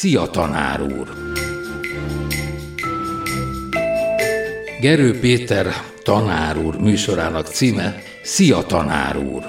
Szia, tanár úr! Gerő Péter tanár úr műsorának címe Szia, tanár úr!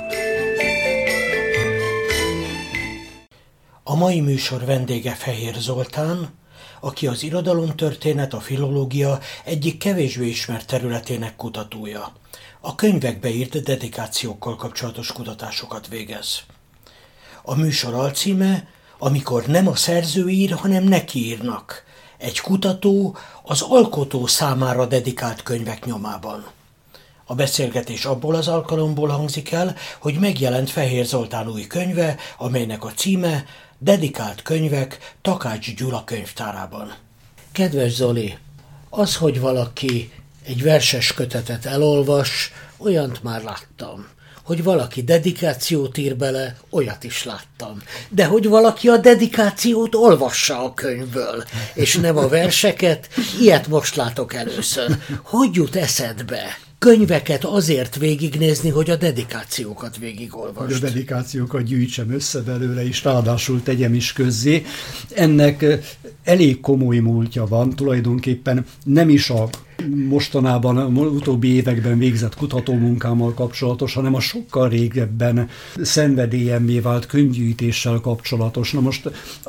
A mai műsor vendége Fehér Zoltán, aki az irodalomtörténet, a filológia egyik kevésbé ismert területének kutatója. A könyvekbe írt dedikációkkal kapcsolatos kutatásokat végez. A műsor alcíme, amikor nem a szerző ír, hanem neki írnak. Egy kutató az alkotó számára dedikált könyvek nyomában. A beszélgetés abból az alkalomból hangzik el, hogy megjelent Fehér Zoltán új könyve, amelynek a címe Dedikált könyvek Takács Gyula könyvtárában. Kedves Zoli, az, hogy valaki egy verses kötetet elolvas, olyant már láttam. Hogy valaki dedikációt ír bele, olyat is láttam. De hogy valaki a dedikációt olvassa a könyvből, és nem a verseket, ilyet most látok először. Hogy jut eszedbe könyveket azért végignézni, hogy a dedikációkat végigolvasd? Hogy a dedikációkat gyűjtsem össze belőle, és ráadásul tegyem is közzé. Ennek elég komoly múltja van, tulajdonképpen nem is a mostanában, utóbbi években végzett kutatómunkámmal kapcsolatos, hanem a sokkal régebben szenvedélyemmé vált könyvgyűjtéssel kapcsolatos. Na most,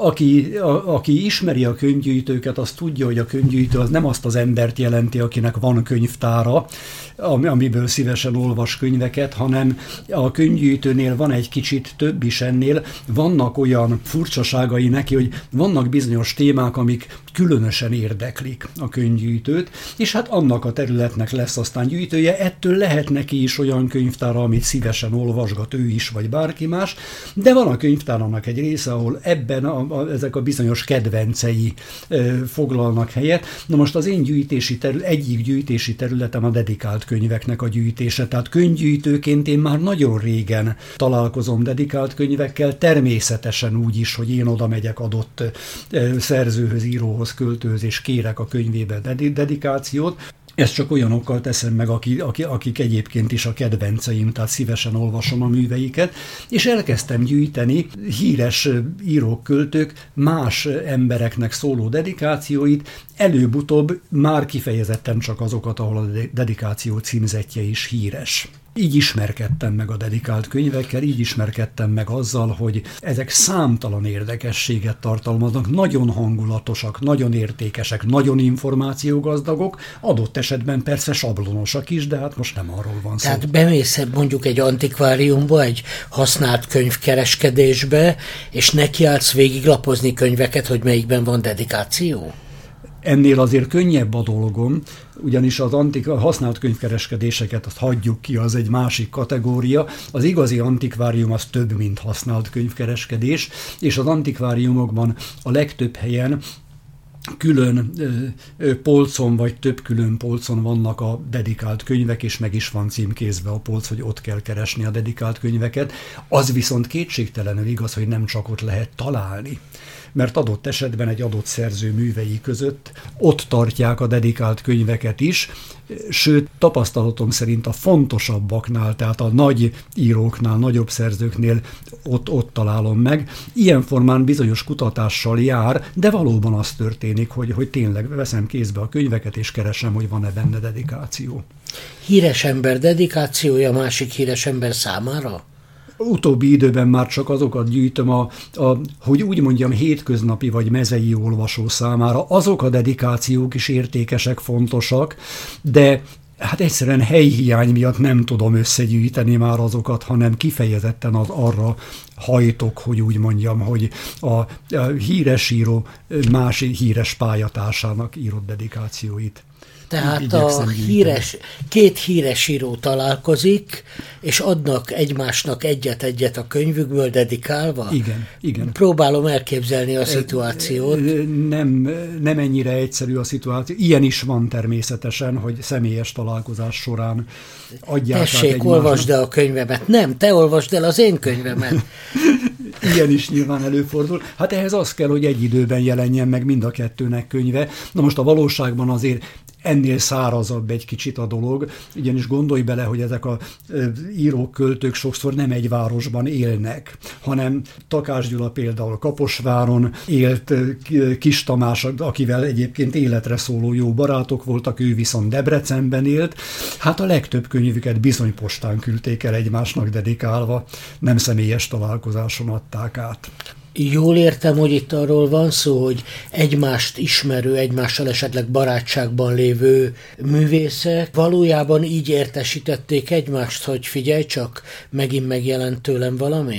aki ismeri a könyvgyűjtőket, az tudja, hogy a könyvgyűjtő az nem azt az embert jelenti, akinek van könyvtára, amiből szívesen olvas könyveket, hanem a könyvgyűjtőnél van egy kicsit több is ennél. Vannak olyan furcsaságai neki, hogy vannak bizonyos témák, amik különösen érdeklik a könyvgyűjtőt, és hát annak a területnek lesz aztán gyűjtője, ettől lehet neki is olyan könyvtára, amit szívesen olvasgat ő is, vagy bárki más, de van a könyvtárának egy része, ahol ebben ezek a bizonyos kedvencei foglalnak helyet. Na most az én egyik gyűjtési területem a dedikált könyveknek a gyűjtése, tehát könyvgyűjtőként én már nagyon régen találkozom dedikált könyvekkel, természetesen úgy is, hogy én oda megyek adott szerzőhöz, íróhoz, költőhöz, és kérek a könyvébe dedikációt. Ezt csak olyanokkal teszem meg, akik egyébként is a kedvenceim, tehát szívesen olvasom a műveiket, és elkezdtem gyűjteni híres írók, költők más embereknek szóló dedikációit, előbb-utóbb már kifejezetten csak azokat, ahol a dedikáció címzetje is híres. Így ismerkedtem meg a dedikált könyvekkel, így ismerkedtem meg azzal, hogy ezek számtalan érdekességet tartalmaznak, nagyon hangulatosak, nagyon értékesek, nagyon információgazdagok, adott esetben persze sablonosak is, de hát most nem arról van szó. Tehát bemész mondjuk egy antikváriumba, egy használt könyvkereskedésbe, és nekiállsz végiglapozni könyveket, hogy melyikben van dedikáció? Ennél azért könnyebb a dolgom, ugyanis az használt könyvkereskedéseket azt hagyjuk ki, az egy másik kategória. Az igazi antikvárium az több, mint használt könyvkereskedés, és az antikváriumokban a legtöbb helyen külön polcon, vagy több külön polcon vannak a dedikált könyvek, és meg is van címkézve a polc, hogy ott kell keresni a dedikált könyveket. Az viszont kétségtelenül igaz, hogy nem csak ott lehet találni, mert adott esetben egy adott szerző művei között ott tartják a dedikált könyveket is, sőt, tapasztalatom szerint a fontosabbaknál, tehát a nagy íróknál, nagyobb szerzőknél ott találom meg. Ilyen formán bizonyos kutatással jár, de valóban az történik, hogy tényleg veszem kézbe a könyveket, és keresem, hogy van-e benne dedikáció. Híres ember dedikációja másik híres ember számára? Utóbbi időben már csak azokat gyűjtöm, hogy úgy mondjam, hétköznapi vagy mezei olvasó számára. Azok a dedikációk is értékesek, fontosak, de hát egyszerűen helyhiány miatt nem tudom összegyűjteni már azokat, hanem kifejezetten arra hajtok, hogy úgy mondjam, hogy a híres más híres pályatársának írott dedikációit. Tehát két híres író találkozik, és adnak egymásnak egyet-egyet a könyvükből dedikálva? Igen. Próbálom elképzelni a szituációt. Nem ennyire egyszerű a szituáció. Ilyen is van természetesen, hogy személyes találkozás során adják át egymásnak. Tessék, olvasd el a könyvemet. Nem, te olvasd el az én könyvemet. Ilyen is nyilván előfordul. Hát ehhez az kell, hogy egy időben jelenjen meg mind a kettőnek könyve. Na most a valóságban azért ennél szárazabb egy kicsit a dolog, ugyanis gondolj bele, hogy ezek a írók, költők sokszor nem egy városban élnek, hanem Takács Gyula például Kaposváron élt, Kis Tamás, akivel egyébként életre szóló jó barátok voltak, ő viszont Debrecenben élt. Hát a legtöbb könyvüket bizony postán küldték el egymásnak dedikálva, nem személyes találkozáson adták át. Jól értem, hogy itt arról van szó, hogy egymást ismerő, egymással esetleg barátságban lévő művészek valójában így értesítették egymást, hogy figyelj csak, megint megjelent tőlem valami?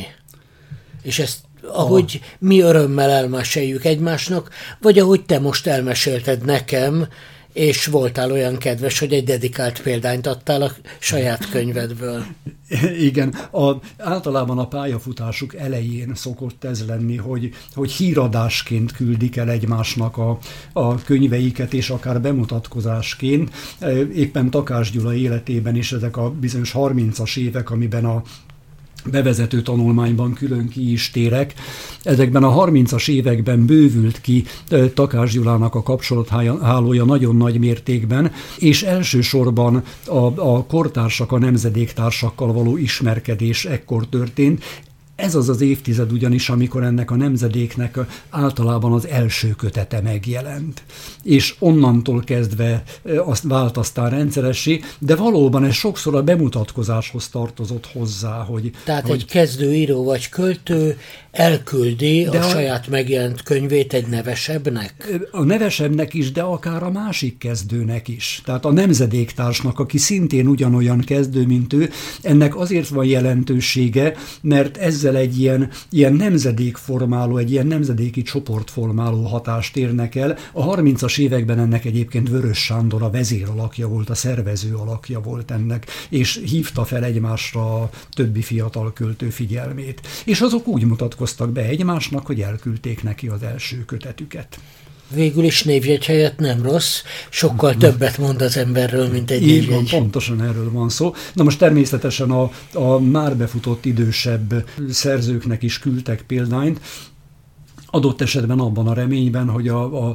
És ezt ahogy mi örömmel elmeséljük egymásnak, vagy ahogy te most elmesélted nekem, és voltál olyan kedves, hogy egy dedikált példányt adtál a saját könyvedből. Igen, általában a pályafutásuk elején szokott ez lenni, hogy híradásként küldik el egymásnak a könyveiket, és akár bemutatkozásként. Éppen Takács Gyula életében is ezek a bizonyos 30-as évek, amiben a bevezető tanulmányban külön ki is térek. Ezekben a 30-as években bővült ki Takács Gyulának a kapcsolathálója nagyon nagy mértékben, és elsősorban a kortársak, a nemzedéktársakkal való ismerkedés ekkor történt. Ez az az évtized ugyanis, amikor ennek a nemzedéknek általában az első kötete megjelent. És onnantól kezdve azt vált aztán rendszeressé, de valóban ez sokszor a bemutatkozáshoz tartozott hozzá. Tehát egy kezdőíró vagy költő elküldi a saját megjelent könyvét egy nevesebbnek? A nevesebbnek is, de akár a másik kezdőnek is. Tehát a nemzedéktársnak, aki szintén ugyanolyan kezdő, mint ő, ennek azért van jelentősége, mert ezzel egy ilyen nemzedékformáló, egy ilyen nemzedéki csoportformáló hatást érnek el. A 30-as években ennek egyébként Vörös Sándor a vezéralakja volt, a szervező alakja volt ennek, és hívta fel egymásra a többi fiatal költő figyelmét. És azok úgy mutatkoztak be egymásnak, hogy elküldték neki az első kötetüket. Végül is névjegy helyett nem rossz, sokkal többet mond az emberről, mint egy névjegy. Így van, pontosan erről van szó. Na most természetesen a már befutott idősebb szerzőknek is küldtek példányt, adott esetben abban a reményben, hogy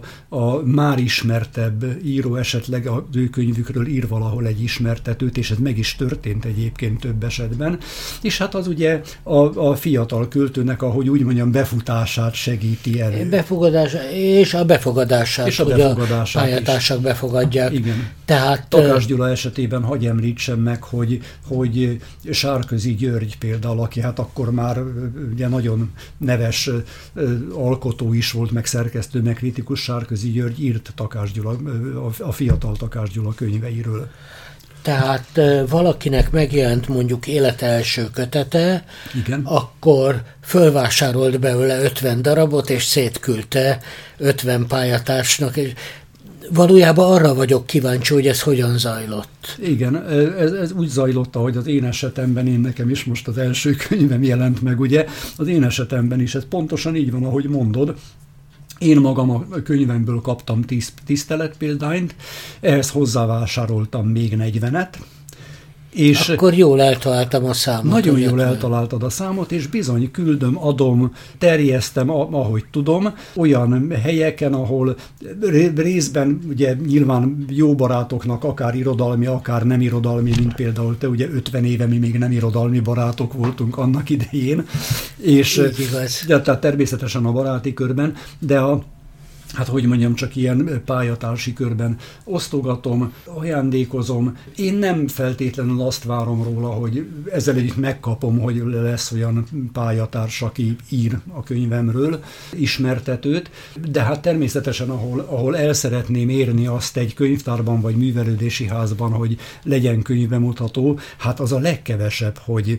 a már ismertebb író esetleg az ő könyvükről ír valahol egy ismertetőt, és ez meg is történt egyébként több esetben. És hát az ugye a fiatal költőnek, ahogy úgy mondjam, befutását segíti elő. A befogadását, hogy a pályatársak befogadják. Igen. Tehát, Takács Gyula esetében hagy említsem meg, hogy Sárközi György például, aki hát akkor már ugye nagyon neves alkotó is volt, meg szerkesztő, meg kritikus, Sárközi György írt Takács Gyula, a fiatal Takács Gyula könyveiről. Tehát valakinek megjelent mondjuk élete első kötete, igen, akkor fölvásárolt belőle 50 darabot, és szétküldte 50 pályatársnak, és valójában arra vagyok kíváncsi, hogy ez hogyan zajlott. Igen, ez úgy zajlott, ahogy az én esetemben, nekem is most az első könyvem jelent meg, ugye, az én esetemben is ez pontosan így van, ahogy mondod. Én magam a könyvemből kaptam 10 tiszteletpéldányt, ehhez hozzávásároltam még 40-et, és akkor jól eltaláltam a számot. Nagyon jól eltaláltad a számot, és bizony küldöm, adom, terjesztem, ahogy tudom, olyan helyeken, ahol részben ugye nyilván jó barátoknak, akár irodalmi, akár nem irodalmi, mint például te, ugye 50 éve mi még nem irodalmi barátok voltunk annak idején, és tehát természetesen a baráti körben, de hát hogy mondjam, csak ilyen pályatársi körben osztogatom, ajándékozom. Én nem feltétlenül azt várom róla, hogy ezzel együtt megkapom, hogy lesz olyan pályatárs, aki ír a könyvemről ismertetőt, de hát természetesen, ahol el szeretném érni azt egy könyvtárban vagy művelődési házban, hogy legyen könyvbemutató, hát az a legkevesebb, hogy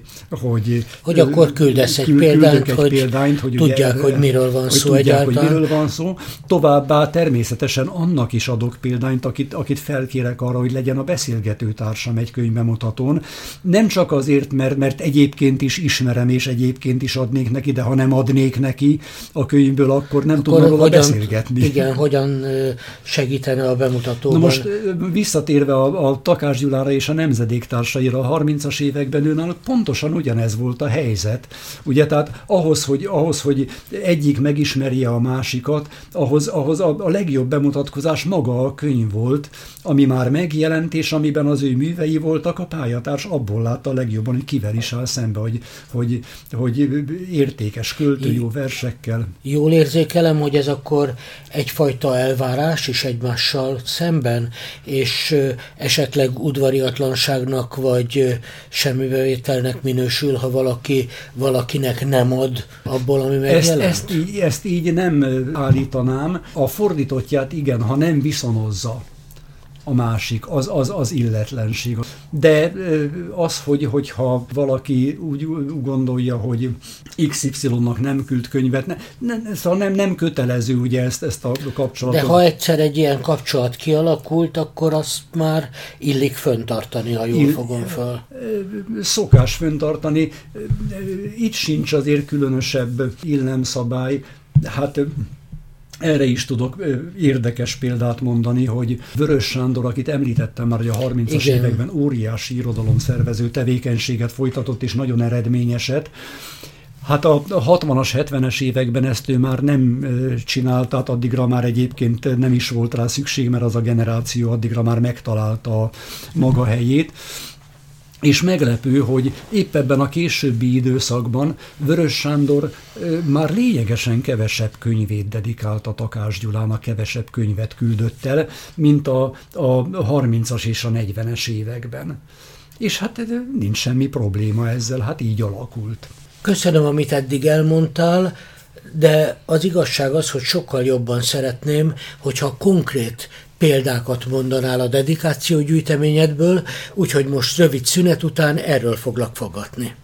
akkor küldesz egy példányt, hogy tudják, hogy miről van szó egyáltalán. Továbbá természetesen annak is adok példányt, akit felkérek arra, hogy legyen a beszélgetőtársam egy könyvbemutatón. Nem csak azért, mert egyébként is ismerem, és egyébként is adnék neki, de ha nem adnék neki a könyvből, akkor nem tudna róla beszélgetni. Igen, hogyan segítene a bemutatóban? Na most visszatérve a Takács Gyulára és a nemzedéktársaira, a 30-as években őnáluk pontosan ugyanez volt a helyzet. Ugye, tehát ahhoz, hogy egyik megismerje a másikat, ahhoz ahhoz a legjobb bemutatkozás maga a könyv volt, ami már megjelent, és amiben az ő művei voltak, a pályatárs abból látta a legjobban, hogy kivel is áll szembe, hogy értékes költő, jó versekkel. Jól érzékelem, hogy ez akkor egyfajta elvárás is egymással szemben, és esetleg udvariatlanságnak vagy semmibevételnek minősül, ha valakinek nem ad abból, ami megjelent? Ezt így nem állítanám. A fordítottját igen, ha nem viszonozza a másik, az illetlenség. De az, hogyha valaki úgy gondolja, hogy XY-nak nem küld könyvet, szóval nem kötelező ugye ezt a kapcsolatot. De ha egyszer egy ilyen kapcsolat kialakult, akkor azt már illik föntartani, ha jól fogom föl. Szokás föntartani. Itt sincs azért különösebb illemszabály. Hát erre is tudok érdekes példát mondani, hogy Vörös Sándor, akit említettem már, hogy a 30-as években óriási irodalomszervező tevékenységet folytatott, és nagyon eredményeset. Hát a 60-as, 70-es években ezt ő már nem csinálta, tehát addigra már egyébként nem is volt rá szükség, mert az a generáció addigra már megtalálta a maga helyét. És meglepő, hogy épp ebben a későbbi időszakban Vörös Sándor már lényegesen kevesebb könyvét dedikálta Takács Gyulának, kevesebb könyvet küldött el, mint a 30-as és a 40-es években. És hát nincs semmi probléma ezzel, hát így alakult. Köszönöm, amit eddig elmondtál, de az igazság az, hogy sokkal jobban szeretném, hogyha konkrét példákat mondanál a dedikációgyűjteményedből, úgyhogy most rövid szünet után erről foglak fogadni.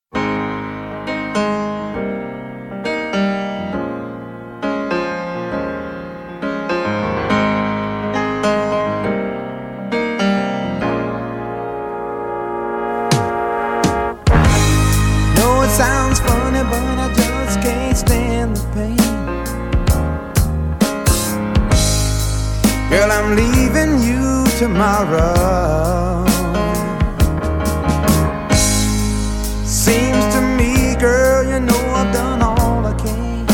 No, it sounds funny, but I just can't stand the pain. Girl, I'm leaving you tomorrow. Seems to me, girl, you know I've done all I can.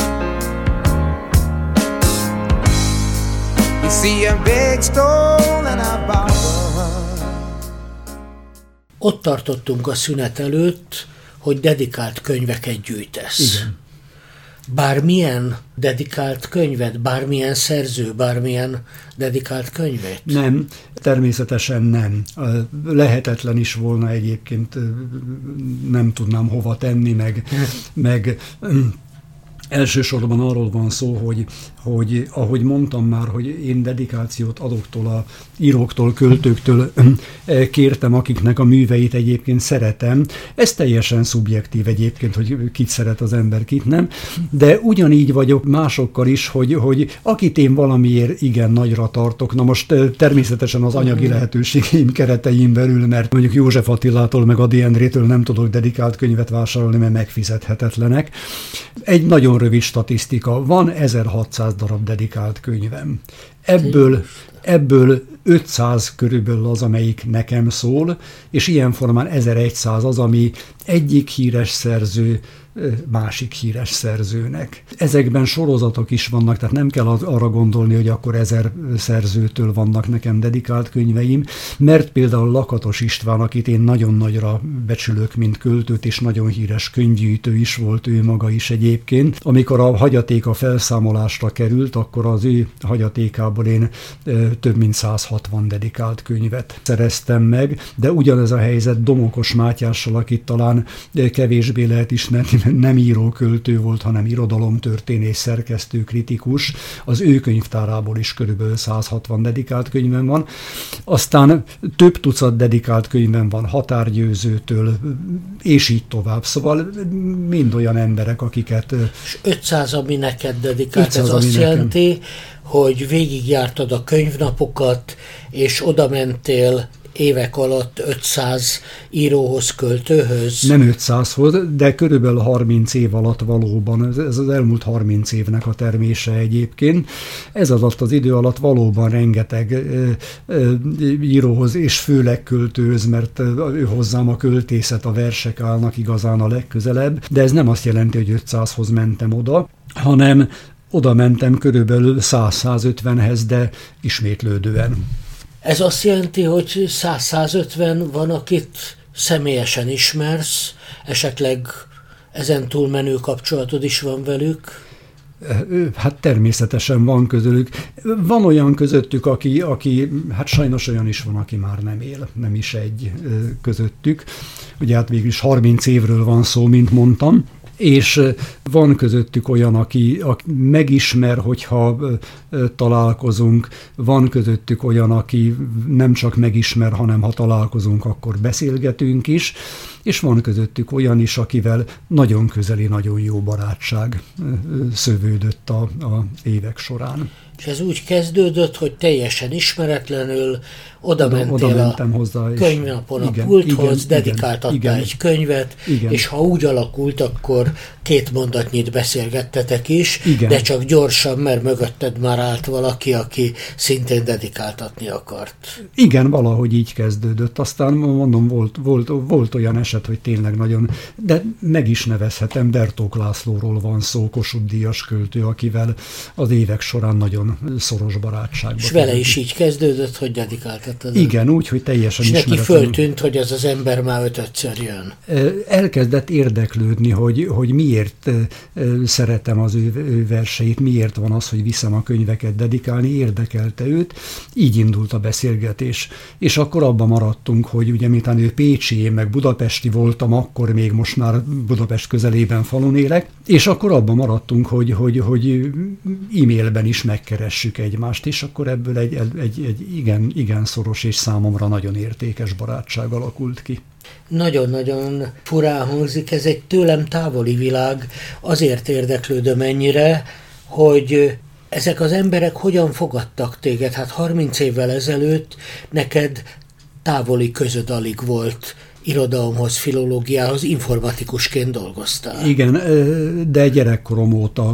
You see a big stone and I borrow. Ott tartottunk a szünet előtt, hogy dedikált könyveket gyűjtesz. Igen. Bármilyen dedikált könyvet, bármilyen szerző, bármilyen dedikált könyvet? Nem, természetesen nem. Lehetetlen is volna egyébként, nem tudnám hova tenni, meg elsősorban arról van szó, hogy ahogy mondtam már, hogy én dedikációt azoktól a íróktól, költőktől kértem, akiknek a műveit egyébként szeretem. Ez teljesen szubjektív egyébként, hogy kit szeret az ember, kit nem. De ugyanígy vagyok másokkal is, hogy akit én valamiért igen nagyra tartok. Na most természetesen az anyagi lehetőségeim keretein belül, mert mondjuk József Attilától meg Ady Endrétől nem tudok dedikált könyvet vásárolni, mert megfizethetetlenek. Egy nagyon rövid statisztika. Van 1600 darab dedikált könyvem. Ebből 500 körülbelül az, amelyik nekem szól, és ilyen formán 1100 az, ami egyik híres szerző másik híres szerzőnek. Ezekben sorozatok is vannak, tehát nem kell arra gondolni, hogy akkor 1000 szerzőtől vannak nekem dedikált könyveim, mert például Lakatos István, akit én nagyon nagyra becsülök, mint költőt, és nagyon híres könyvgyűjtő is volt ő maga is egyébként. Amikor a hagyatéka felszámolásra került, akkor az ő hagyatékából én több mint 160 dedikált könyvet szereztem meg, de ugyanez a helyzet Domokos Mátyással, akit talán kevésbé lehet ismerni, nem íróköltő volt, hanem irodalomtörténész, szerkesztő, kritikus. Az ő könyvtárából is körülbelül 160 dedikált könyvem van. Aztán több tucat dedikált könyvem van Határgyőzőtől, és így tovább. Szóval mind olyan emberek, akiket... És 500, ami neked dedikált, ez azt jelenti, hogy végigjártad a könyvnapokat, és oda mentél évek alatt 500 íróhoz, költőhöz? Nem 500-hoz, de körülbelül 30 év alatt valóban, ez az elmúlt 30 évnek a termése egyébként. Ez alatt az idő alatt valóban rengeteg íróhoz, és főleg költőhöz, mert ő hozzám a költészet, a versek állnak igazán a legközelebb, de ez nem azt jelenti, hogy 500-hoz mentem oda, hanem oda mentem körülbelül 100-150-hez, de ismétlődően. Ez azt jelenti, hogy 100-150 van, akit személyesen ismersz, esetleg ezen túlmenő kapcsolatod is van velük? Hát természetesen van közülük. Van olyan közöttük, aki hát sajnos olyan is van, aki már nem él, nem is egy közöttük. Ugye hát végül is 30 évről van szó, mint mondtam, és van közöttük olyan, aki megismer, hogyha találkozunk, van közöttük olyan, aki nem csak megismer, hanem ha találkozunk, akkor beszélgetünk is, és van közöttük olyan is, akivel nagyon közeli, nagyon jó barátság szövődött a évek során. És ez úgy kezdődött, hogy teljesen ismeretlenül oda mentél a könyvnapon a pulthoz, dedikáltattál egy könyvet, és ha úgy alakult, akkor 2 mondatnyit beszélgettetek is, de csak gyorsan, mert mögötted már állt valaki, aki szintén dedikáltatni akart. Igen, valahogy így kezdődött. Aztán mondom, volt olyan eset, hogy tényleg nagyon, de meg is nevezhetem, Bertók Lászlóról van szó, Kossuth-díjas költő, akivel az évek során nagyon szoros barátságban. És vele is így kezdődött, hogy dedikáltattad? Igen, úgy, hogy teljesen és neki föltűnt, hogy az ember már 5-ször jön. Elkezdett érdeklődni, hogy miért szeretem az ő verseit, miért van az, hogy viszem a könyveket dedikálni, érdekelte őt, így indult a beszélgetés. És akkor abban maradtunk, hogy ugye miután ő pécsi, én meg budapesti voltam, akkor még most már Budapest közelében falun élek, és akkor abban maradtunk, hogy e-mailben is megkeressük egymást, és akkor ebből egy igen szoros és számomra nagyon értékes barátság alakult ki. Nagyon-nagyon furán hangzik, ez egy tőlem távoli világ, azért érdeklődöm ennyire, hogy ezek az emberek hogyan fogadtak téged? Hát 30 évvel ezelőtt neked távoli közöd alig volt, irodalomhoz, filológiához, informatikusként dolgoztál. Igen, de gyerekkorom óta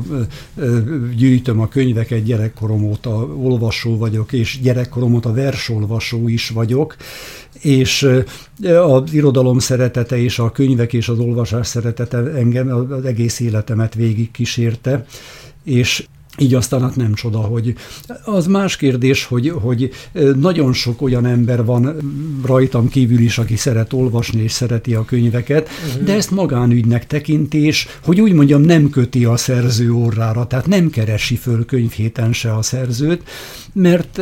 gyűjtöm a könyveket, gyerekkorom óta olvasó vagyok, és gyerekkorom óta versolvasó is vagyok, és az irodalom szeretete és a könyvek és az olvasás szeretete engem az egész életemet végig kísérte, és így aztán hát nem csoda, hogy az más kérdés, hogy nagyon sok olyan ember van rajtam kívül is, aki szeret olvasni és szereti a könyveket, de ezt magánügynek tekintés, hogy úgy mondjam, nem köti a szerző orrára, tehát nem keresi föl könyvhéten se a szerzőt, mert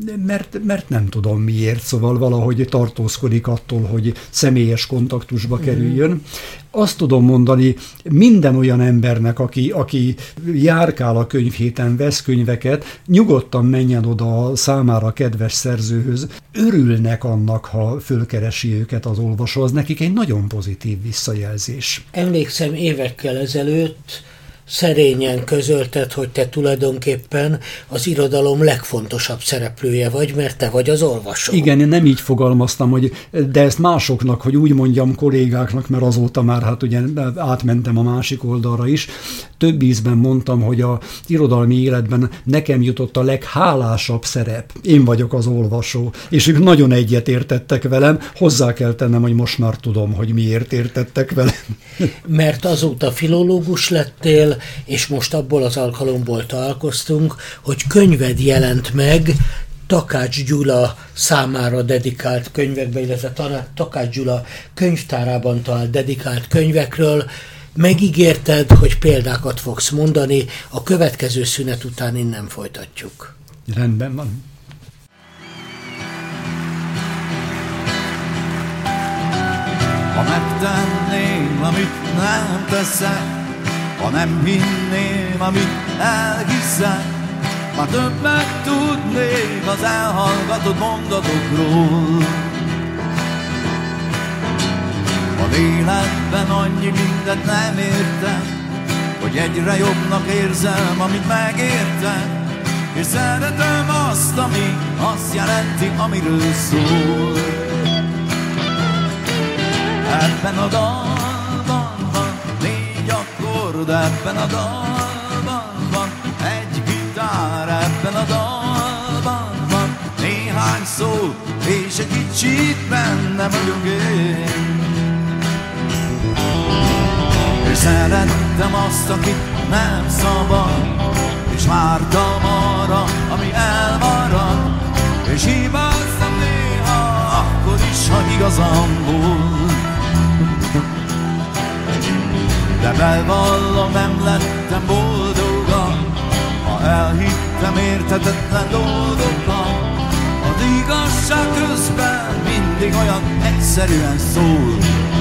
nem tudom miért, szóval valahogy tartózkodik attól, hogy személyes kontaktusba kerüljön. Azt tudom mondani minden olyan embernek, aki járkál a könyvhéten, vesz könyveket, nyugodtan menjen oda a számára kedves szerzőhöz. Örülnek annak, ha fölkeresi őket az olvasó, az nekik egy nagyon pozitív visszajelzés. Emlékszem, évekkel ezelőtt szerényen közölted, hogy te tulajdonképpen az irodalom legfontosabb szereplője vagy, mert te vagy az olvasó. Igen, én nem így fogalmaztam, de ezt másoknak, hogy úgy mondjam, kollégáknak, mert azóta már hát ugye átmentem a másik oldalra is. Több ízben mondtam, hogy az irodalmi életben nekem jutott a leghálásabb szerep. Én vagyok az olvasó, és ők nagyon egyetértettek velem. Hozzá kell tennem, hogy most már tudom, hogy miért értettek velem. Mert azóta filológus lettél, és most abból az alkalomból találkoztunk, hogy könyved jelent meg Takács Gyula számára dedikált könyvekbe, illetve Takács Gyula könyvtárában talált dedikált könyvekről. Megígérted, hogy példákat fogsz mondani, a következő szünet után innen folytatjuk. Rendben van. Ha megtenném, amit nem teszek, ha nem hinném, amit elhiszek, már többet tudnék az elhallgatott mondatokról. A lélekben annyi mindent nem értem, hogy egyre jobbnak érzem, amit megértem, és szeretem azt, ami azt jelenti, amiről szól. Ebben a dalban van 4 akkord, ebben a dalban van egy gitár, ebben a dalban van néhány szó, és egy kicsit benne vagyok én. És szerettem azt, akit nem szabad, s vártam arra, ami elmarad, és hibáztam néha, akkor is, ha igazam volt. De bevallom, nem lettem boldogan, ha elhittem érthetetlen dolgokat. Az igazság közben mindig olyan egyszerűen szól.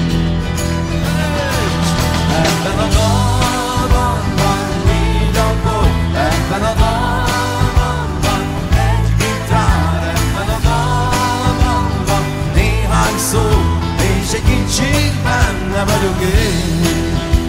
Ebben a dalban van 4 akkord, ebben a dalban van egy gitár, ebben a dalban van néhány szó, és egy kicsit benne vagyok én.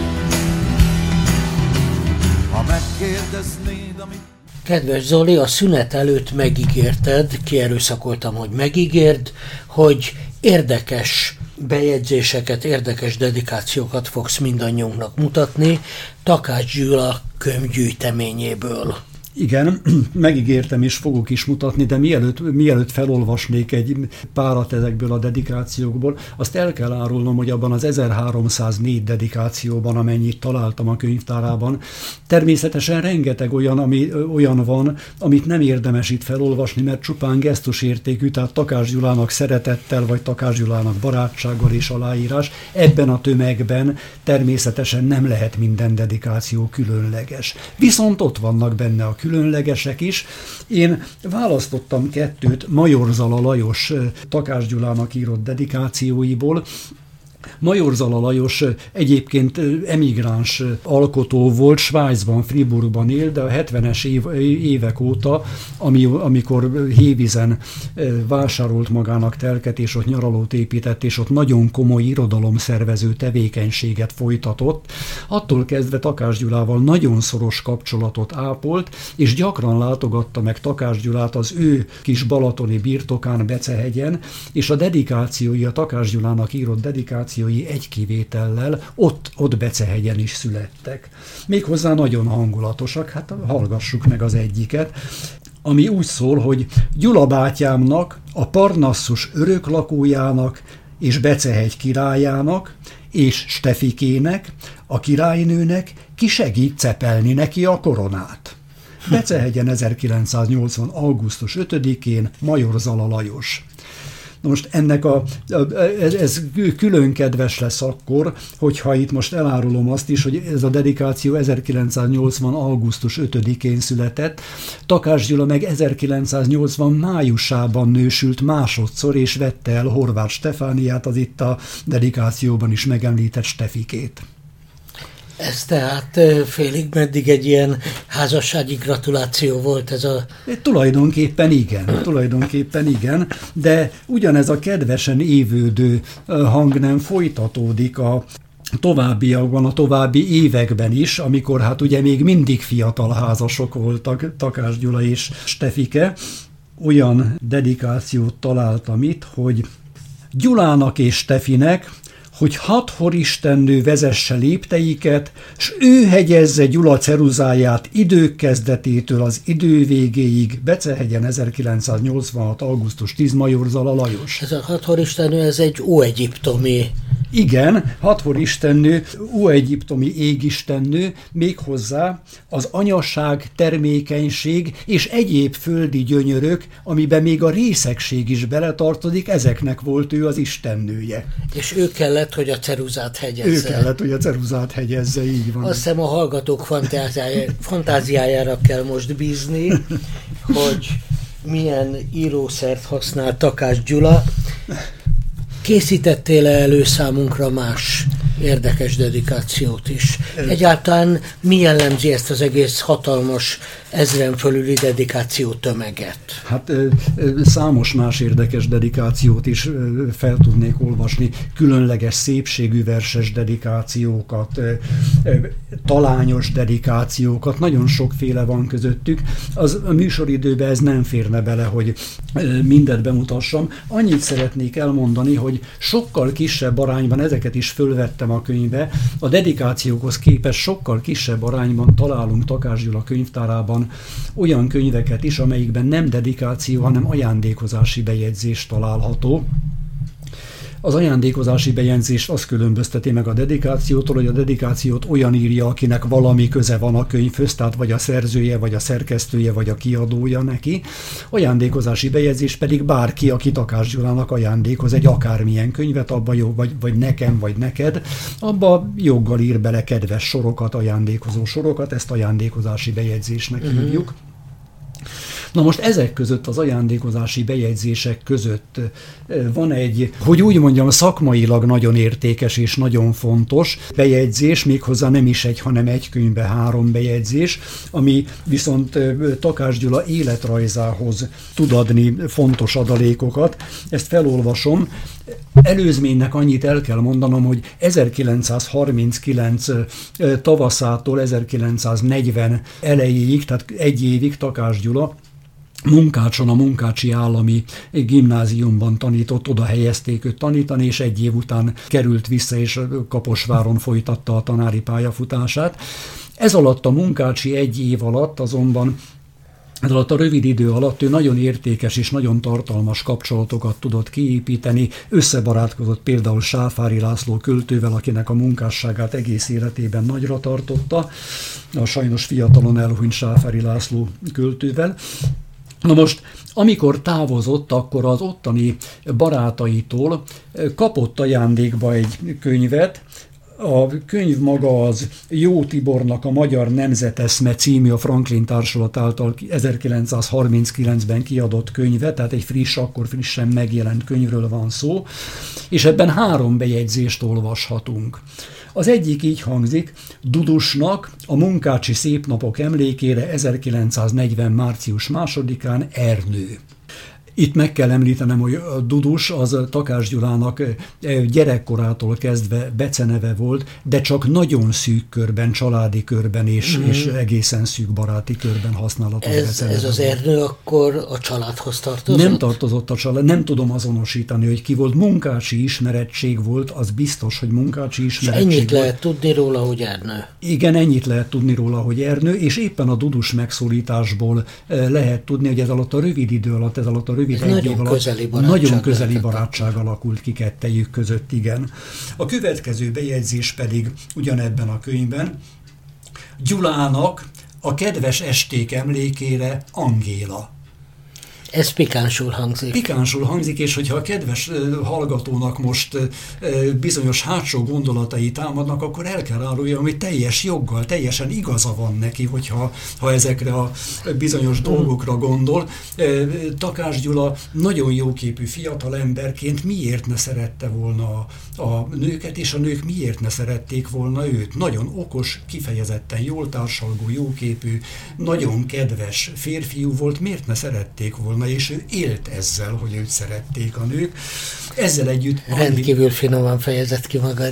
Ha megkérdeznéd, amit... Kedves Zoli, a szünet előtt megígérted, kierőszakoltam, hogy megígérd, hogy érdekes bejegyzéseket, érdekes dedikációkat fogsz mindannyiunknak mutatni Takács Gyula könyvgyűjteményéből. Igen, megígértem és fogok is mutatni, de mielőtt felolvasnék egy párat ezekből a dedikációkból, azt el kell árulnom, hogy abban az 1304 dedikációban, amennyit találtam a könyvtárában, természetesen rengeteg olyan van, amit nem érdemes itt felolvasni, mert csupán gesztusértékű, tehát Takács Gyulának szeretettel, vagy Takács Gyulának barátsággal és aláírás. Ebben a tömegben természetesen nem lehet minden dedikáció különleges. Viszont ott vannak benne a különlegesek is. Én választottam 2 Major Zala Lajos Takács Gyulának írott dedikációiból. Major Zala Lajos egyébként emigráns alkotó volt, Svájcban, Fribourgban él, de a 70-es évek óta, amikor Hévízen vásárolt magának telket, és ott nyaralót épített, és ott nagyon komoly irodalomszervező tevékenységet folytatott, attól kezdve Takács Gyulával nagyon szoros kapcsolatot ápolt, és gyakran látogatta meg Takács Gyulát az ő kis balatoni birtokán, Becehegyen, és a dedikációi, a Takács Gyulának írott dedikációi egy kivétellel ott Becehegyen is születtek. Méghozzá nagyon hangulatosak, hát hallgassuk meg az egyiket, ami úgy szól, hogy Gyula bátyámnak, a Parnassus öröklakójának és Becehegy királyának és Stefikének, a királynőnek ki segít cepelni neki a koronát. Becehegyen 1980. augusztus 5-én Major Zala Lajos. Na most ez külön kedves lesz akkor, hogyha itt most elárulom azt is, hogy ez a dedikáció 1980. augusztus 5-én született, Takács Gyula meg 1980. májusában nősült másodszor, és vette el Horváth Stefániát, az itt a dedikációban is megemlített Stefikét. Ez tehát félig meddig egy ilyen házassági gratuláció volt ez a... Tulajdonképpen igen, de ugyanez a kedvesen évődő hangnem folytatódik a továbbiakban, a további években is, amikor hát ugye még mindig fiatal házasok voltak Takács Gyula és Stefike. Olyan dedikációt találtam itt, hogy Gyulának és Stefinek, hogy 6 Horistennő vezesse lépteiket, s ő hegyezze Gyula ceruzáját idők kezdetétől az idő végéig, Becehegyen 1986. augusztus 10. Major Zala Lajos. Ez a 6 Horistennő, ez egy óegyiptomi... Igen, 6 Horistennő, óegyiptomi égistennő, méghozzá az anyaság, termékenység és egyéb földi gyönyörök, amiben még a részegség is beletartozik, ezeknek volt ő az istennője. És ő kellett, hogy a ceruzát hegyezze. Így van. Azt hiszem a hallgatók fantáziájára kell most bízni, hogy milyen írószert használ Takács Gyula. Készítettél elő számunkra más érdekes dedikációt is? Egyáltalán mi jellemzi ezt az egész hatalmas, ezren fölüli dedikáció tömeget? Hát számos más érdekes dedikációt is fel tudnék olvasni, különleges szépségű verses dedikációkat, talányos dedikációkat, nagyon sokféle van közöttük. A műsoridőben ez nem férne bele, hogy mindet bemutassam. Annyit szeretnék elmondani, hogy sokkal kisebb arányban, ezeket is fölvettem a könyvbe, a dedikációkhoz képest sokkal kisebb arányban találunk Takács Gyula könyvtárában olyan könyveket is, amelyikben nem dedikáció, hanem ajándékozási bejegyzés található. Az ajándékozási bejegyzést azt különbözteti meg a dedikációtól, hogy a dedikációt olyan írja, akinek valami köze van a könyvhöz, tehát vagy a szerzője, vagy a szerkesztője, vagy a kiadója neki. Ajándékozási bejegyzés pedig bárki, aki Takács Gyulának ajándékoz egy akármilyen könyvet, abba jó, vagy nekem, vagy neked, abba joggal ír bele kedves sorokat, ajándékozó sorokat, ezt ajándékozási bejegyzésnek hívjuk. Na most ezek között, az ajándékozási bejegyzések között van egy, hogy úgy mondjam, szakmailag nagyon értékes és nagyon fontos bejegyzés, méghozzá nem is egy, hanem egy könyvbe 3 bejegyzés, ami viszont Takács Gyula életrajzához tud adni fontos adalékokat. Ezt felolvasom. Előzménynek annyit el kell mondanom, hogy 1939 tavaszától 1940 elejéig, tehát egy évig Takács Gyula Munkácson, a Munkácsi Állami Gimnáziumban tanított, oda helyezték őt tanítani, és egy év után került vissza, és Kaposváron folytatta a tanári pályafutását. Ez alatt a Munkácsi egy év alatt azonban, ez alatt a rövid idő alatt ő nagyon értékes és nagyon tartalmas kapcsolatokat tudott kiépíteni, összebarátkozott például Sáfári László költővel, akinek a munkásságát egész életében nagyra tartotta, a sajnos fiatalon elhunyt Sáfári László költővel. Na most, amikor távozott, akkor az ottani barátaitól kapott ajándékba egy könyvet. A könyv maga az Jó Tibornak a Magyar Nemzeteszme című, a Franklin Társulat által 1939-ben kiadott könyve, tehát egy friss, akkor frissen megjelent könyvről van szó, és ebben 3 bejegyzést olvashatunk. Az egyik így hangzik: Dudusnak a Munkácsi Szépnapok emlékére 1940. március 2-án Ernő. Itt meg kell említenem, hogy a Dudus az Takács Gyulának gyerekkorától kezdve beceneve volt, de csak nagyon szűk körben, családi körben és egészen szűk baráti körben használatos beceneve. Ez az Ernő akkor a családhoz tartozott? Nem tartozott a család, nem tudom azonosítani, hogy ki volt. Munkácsi ismerettség volt, az biztos, hogy Munkácsi ismerettség és ennyit volt. lehet tudni róla, hogy Ernő. Igen, ennyit lehet tudni róla, hogy Ernő, és éppen a Dudus megszólításból lehet tudni, hogy ez alatt a rövid idő alatt, ez alatt a rövid egy év alatt nagyon közeli barátság alakult ki kettejük között, igen. A következő bejegyzés pedig ugyanebben a könyvben: Gyulának a kedves esték emlékére Angéla. Ez pikánsul hangzik. Pikánsul hangzik, és hogyha a kedves hallgatónak most bizonyos hátsó gondolatai támadnak, akkor el kell áruljam, hogy teljes joggal, teljesen igaza van neki, hogyha ezekre a bizonyos dolgokra gondol. Takács Gyula nagyon jóképű fiatal emberként miért ne szerette volna a nőket, és a nők miért ne szerették volna őt. Nagyon okos, kifejezetten jól társalgó, jóképű, nagyon kedves férfiú volt, miért ne szerették volna, és ő élt ezzel, hogy őt szerették a nők. Ezzel együtt... Rendkívül finoman fejezett ki magad.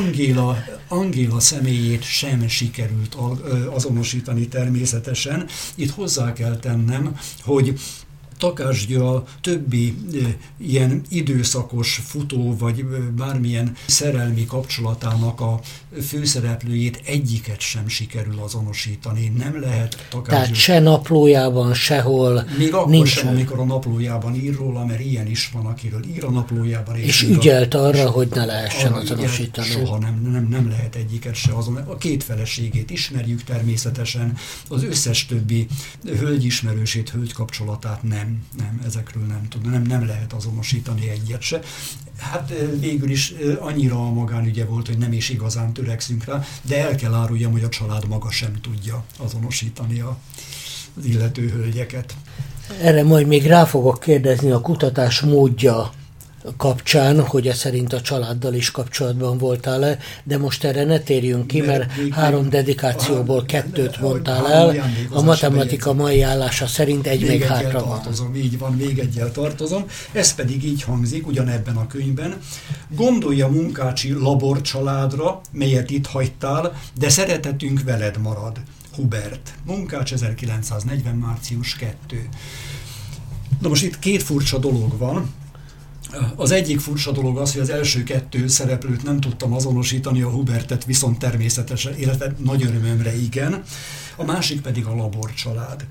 Angéla személyét sem sikerült azonosítani természetesen. Itt hozzá kell tennem, hogy Takács Gyula többi ilyen időszakos futó, vagy bármilyen szerelmi kapcsolaట్లాtának a főszereplőjét egyiket sem sikerül azonosítani. Nem lehet Takács Tehát Gyula... se naplójában, sehol még akkor nincs sem, amikor a naplójában ír róla, mert ilyen is van, akiről ír a naplójában. És ügyelt arra, hogy ne lehessen azonosítani. Soha nem lehet egyiket se azon. A 2 feleségét ismerjük természetesen, az összes többi hölgyismerősét, hölgykapcsolatát nem, ezekről nem tud, nem lehet azonosítani egyet se. Hát végül is annyira a magánügye volt, hogy nem is igazán törekszünk rá, de el kell áruljam, hogy a család maga sem tudja azonosítani az illető hölgyeket. Erre majd még rá fogok kérdezni a kutatás módja kapcsán, hogy ez szerint a családdal is kapcsolatban voltál-e, de most erre ne térjünk ki, mert 3 dedikációból 2-t mondtál el, a matematika mai állása szerint egy még hátra van. Így van, még egyel tartozom. Ez pedig így hangzik, ugyanebben a könyvben: Gondolj a Munkácsi labor családra, melyet itt hagytál, de szeretetünk veled marad. Hubert. Munkács, 1940. március 2. Na most itt 2 furcsa dolog van. Az egyik furcsa dolog az, hogy az első 2 szereplőt nem tudtam azonosítani, a Hubertet viszont természetesen, illetve nagy örömömre igen. A másik pedig a labor család.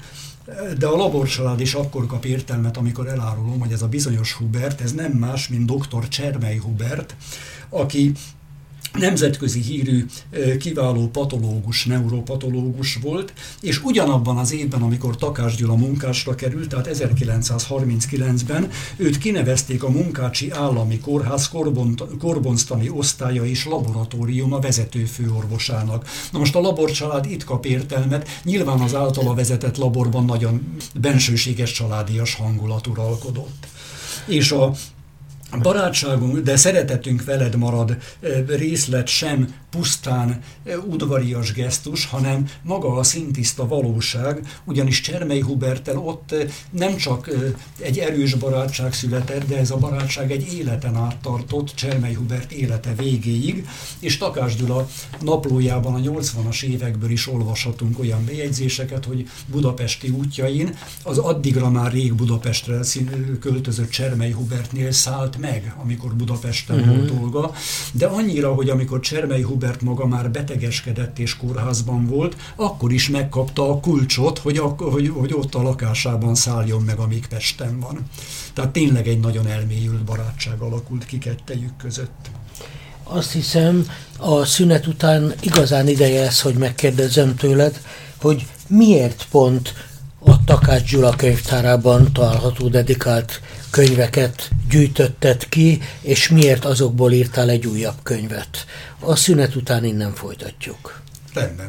De a laborcsalád is akkor kap értelmet, amikor elárulom, hogy ez a bizonyos Hubert, ez nem más, mint dr. Csermely Hubert, aki nemzetközi hírű, kiváló patológus, neuropatológus volt, és ugyanabban az évben, amikor Takács Gyula munkásra került, tehát 1939-ben, őt kinevezték a Munkácsi Állami Kórház korbonztani osztálya és laboratóriuma vezető főorvosának. Na most a laborcsalád itt kap értelmet, nyilván az általa vezetett laborban nagyon bensőséges, családias hangulat uralkodott. És a barátságunk, de szeretetünk veled marad részlet sem pusztán udvarias gesztus, hanem maga a szintiszta valóság, ugyanis Csermely Huberttel ott nem csak egy erős barátság született, de ez a barátság egy életen át tartott, Csermely Hubert élete végéig, és Takács Gyula naplójában a 80-as évekből is olvashatunk olyan bejegyzéseket, hogy budapesti útjain az addigra már rég Budapestre költözött Csermely Hubertnél szállt meg, amikor Budapesten volt dolga, de annyira, hogy amikor Csermely Hubert maga már betegeskedett és kórházban volt, akkor is megkapta a kulcsot, hogy ott a lakásában szálljon meg, amíg Pesten van. Tehát tényleg egy nagyon elmélyült barátság alakult ki kettejük között. Azt hiszem, a szünet után igazán ideje lesz, hogy megkérdezzem tőled, hogy miért pont a Takács Gyula könyvtárában található dedikált könyveket gyűjtötted ki, és miért azokból írtál egy újabb könyvet. A szünet után innen folytatjuk. Rendben.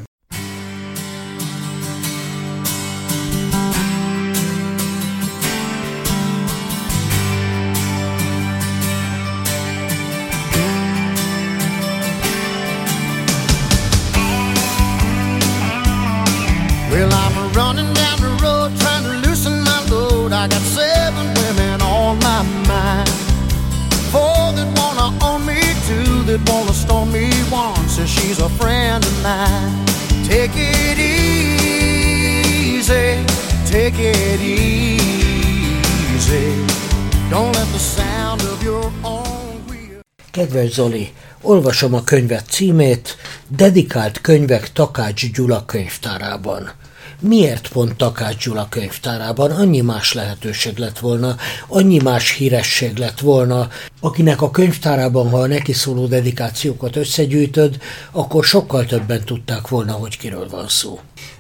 Well, I'm running down the road trying to loosen my load. I got 7 women on my mind. 4 that wanna own me, 2 that wanna stone me, 1 says she's a friend of mine. Take it easy, take it easy. Don't let the sound of your own wheel. Kedves Zoli, olvasom a könyvet címét, dedikált könyvek Takács Gyula könyvtárában. Miért pont Takács Gyula könyvtárában? Annyi más lehetőség lett volna, annyi más híresség lett volna, akinek a könyvtárában, ha a neki szóló dedikációkat összegyűjtöd, akkor sokkal többen tudták volna, hogy kiről van szó.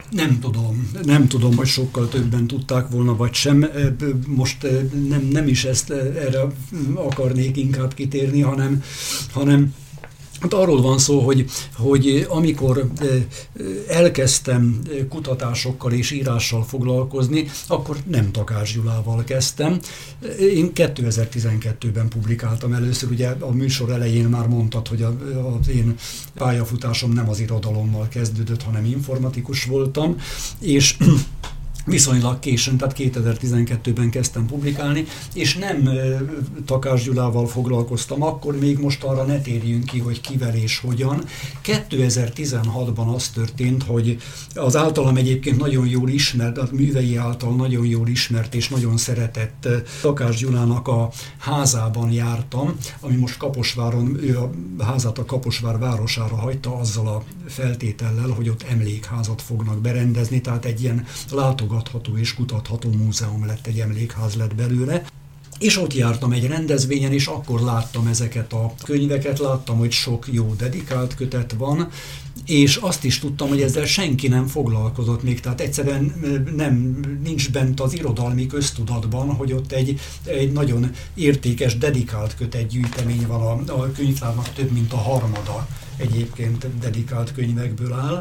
Nem tudom, hogy sokkal többen tudták volna, vagy sem. Most nem is erre akarnék inkább kitérni, hanem hát arról van szó, hogy amikor elkezdtem kutatásokkal és írással foglalkozni, akkor nem Takács Gyulával kezdtem. Én 2012-ben publikáltam először, ugye a műsor elején már mondtad, hogy az én pályafutásom nem az irodalommal kezdődött, hanem informatikus voltam, és viszonylag későn, tehát 2012-ben kezdtem publikálni, és nem Takács Gyulával foglalkoztam akkor, még most arra ne térjünk ki, hogy kivel és hogyan. 2016-ban az történt, hogy az általam egyébként nagyon jól ismert, a művei által nagyon jól ismert és nagyon szeretett Takács Gyulának a házában jártam, ami most Kaposváron, ő a házát a Kaposvár városára hagyta azzal a feltétellel, hogy ott emlékházat fognak berendezni, tehát egy ilyen látogatható és kutatható múzeum lett, egy emlékház lett belőle. És ott jártam egy rendezvényen, és akkor láttam ezeket a könyveket, láttam, hogy sok jó dedikált kötet van, és azt is tudtam, hogy ezzel senki nem foglalkozott még, tehát egyszerűen nincs bent az irodalmi köztudatban, hogy ott egy nagyon értékes dedikált kötetgyűjtemény van, a könyvtárnak több mint a harmada egyébként dedikált könyvekből áll,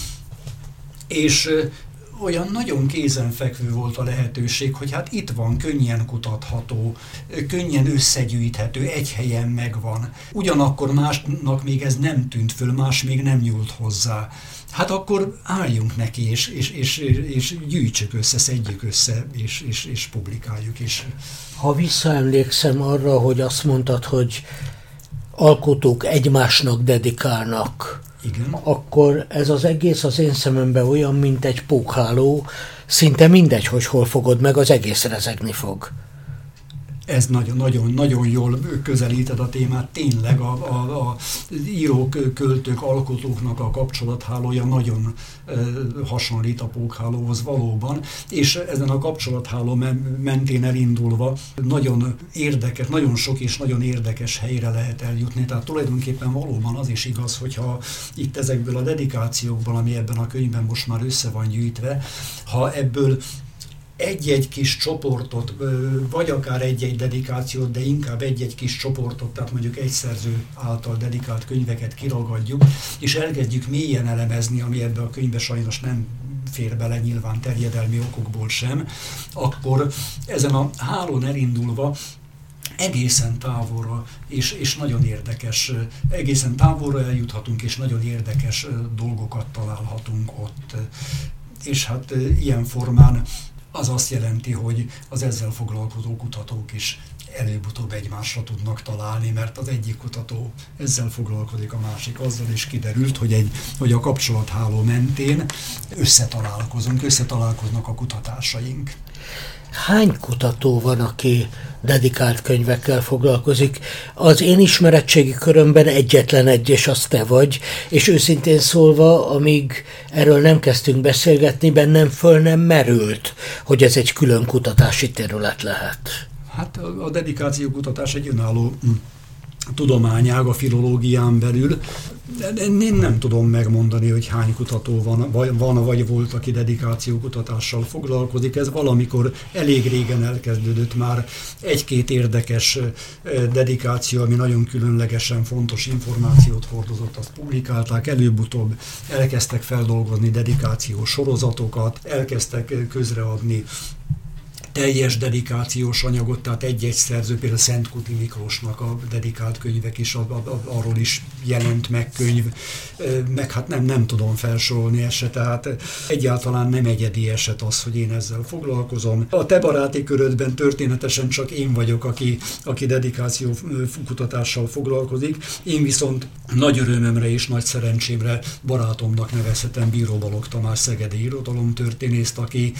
és olyan nagyon kézenfekvő volt a lehetőség, hogy hát itt van, könnyen kutatható, könnyen összegyűjthető, egy helyen megvan. Ugyanakkor másnak még ez nem tűnt föl, más még nem nyúlt hozzá. Hát akkor álljunk neki, és gyűjtsük össze, szedjük össze, és publikáljuk is. Ha visszaemlékszem arra, hogy azt mondtad, hogy alkotók egymásnak dedikálnak, igen, akkor ez az egész az én szememben olyan, mint egy pókháló, szinte mindegy, hogy hol fogod meg, az egész rezegni fog. ez nagyon jól közelíted a témát. Tényleg a írók, költők, alkotóknak a kapcsolathálója nagyon hasonlít a pókhálóhoz valóban, és ezen a kapcsolatháló mentén elindulva nagyon érdekes, nagyon sok és nagyon érdekes helyre lehet eljutni. Tehát tulajdonképpen valóban az is igaz, hogyha itt ezekből a dedikációkból, ami ebben a könyvben most már össze van gyűjtve, ha ebből egy-egy kis csoportot, vagy akár egy-egy dedikációt, de inkább egy-egy kis csoportot, tehát mondjuk egy szerző által dedikált könyveket kiragadjuk, és elkezdjük mélyen elemezni, ami ebbe a könyvbe sajnos nem fér bele nyilván terjedelmi okokból sem, akkor ezen a hálón elindulva egészen távolra és nagyon érdekes, egészen távolra eljuthatunk, és nagyon érdekes dolgokat találhatunk ott. És hát ilyen formán az azt jelenti, hogy az ezzel foglalkozó kutatók is előbb-utóbb egymásra tudnak találni, mert az egyik kutató ezzel foglalkozik, a másik azzal, is kiderült, hogy a kapcsolatháló mentén összetalálkoznak a kutatásaink. Hány kutató van, aki dedikált könyvekkel foglalkozik? Az én ismeretségi körömben egyetlen egy, és az te vagy, és őszintén szólva, amíg erről nem kezdtünk beszélgetni, bennem föl nem merült, hogy ez egy külön kutatási terület lehet. Hát a dedikációkutatás egy önálló tudományág a filológián belül. Én nem tudom megmondani, hogy hány kutató van vagy volt, aki dedikációkutatással foglalkozik. Ez valamikor elég régen elkezdődött már egy-két érdekes dedikáció, ami nagyon különlegesen fontos információt hordozott, azt publikálták. Előbb-utóbb elkezdtek feldolgozni dedikációs sorozatokat, elkezdtek közreadni teljes dedikációs anyagot, tehát egy-egy szerző, például Szentkuti Miklósnak a dedikált könyvek is, arról is jelent meg könyv, meg hát nem tudom felsorolni ezt se, tehát egyáltalán nem egyedi eset az, hogy én ezzel foglalkozom. A te baráti körödben történetesen csak én vagyok, aki dedikáció kutatással foglalkozik, én viszont nagy örömömre és nagy szerencsémre barátomnak nevezhetem Bíró Balogh Tamás szegedi irodalomtörténészt,